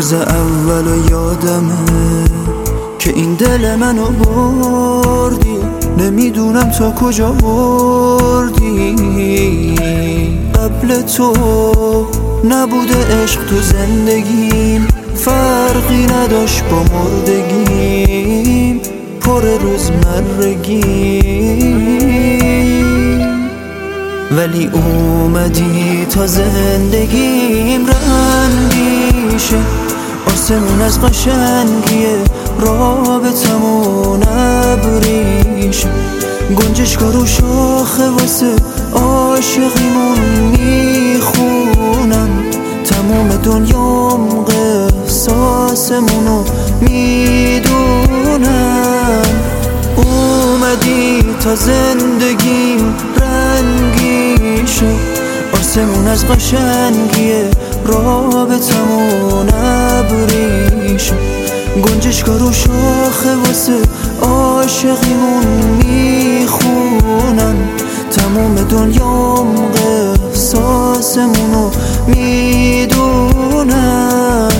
روز اول یادمه که این دل منو بردی، نمیدونم تا کجا بردی. قبل تو نبوده عشق تو زندگیم، فرقی نداشت با مردگیم، پر روزمرگیم. ولی اومدی تا زندگیم رنگیشه، آسمون از قشنگیه، رابطمون ابریشه. گنجشگاه رو شاخه واسه عاشقیمون میخونم، تموم دنیام قصاصمونو میدونم. اومدی تا زندگیم رنگی شد، آسمون از قشنگیه، رابطمون ابریشه. گنجشگاه رو شاخه واسه عاشقیمون میخونم، تموم دنیام قصاصمونو میدونم.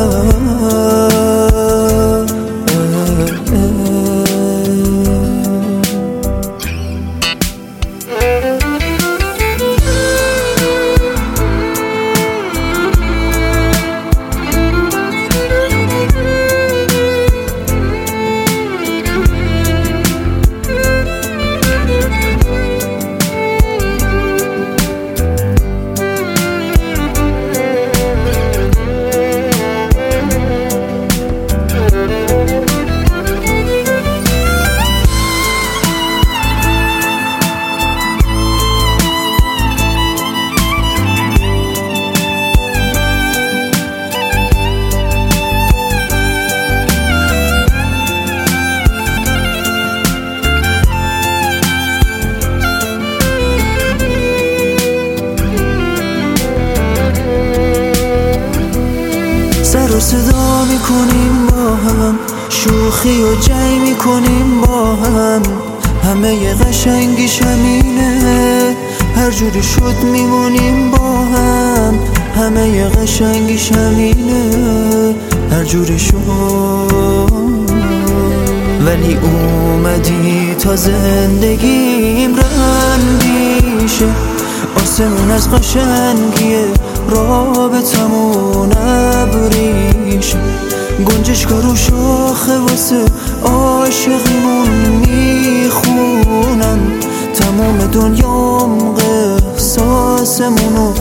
سر و صدا میکنیم با هم، شوخی و جنگ میکنیم با هم، همه قشنگیش همینه، هر جوری شد میمونیم با هم. همه قشنگیش همینه، هر جوری شد. ولی اومدی تا زندگیم رنگیشه، آسمون از قشنگیه، رابطمون ابریشه. گنجشگاه رو شاخه واسه عاشقیمون میخونم، تمام دنیام قصاصمونو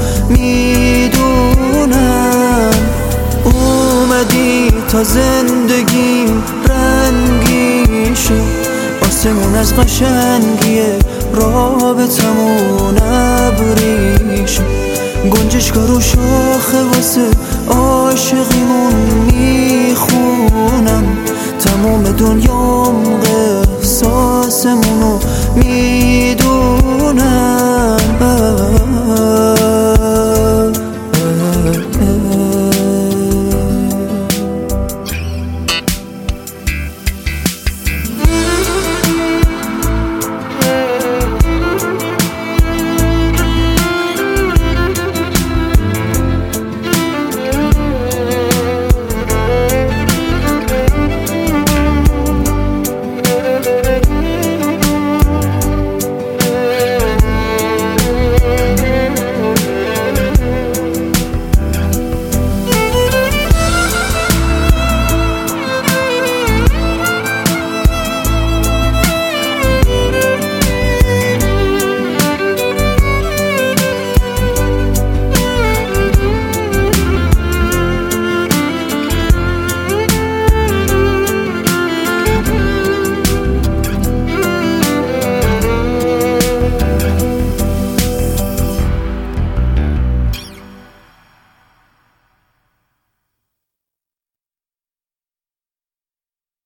میدونم. اومدی تا زندگیم رنگی شد، آسمون از قشنگیه، رابطمون ابریشه. گنجشگاه رو شاخه واسه عاشقیمون میخونم، تمام دنیام قصاصمونو میدونم.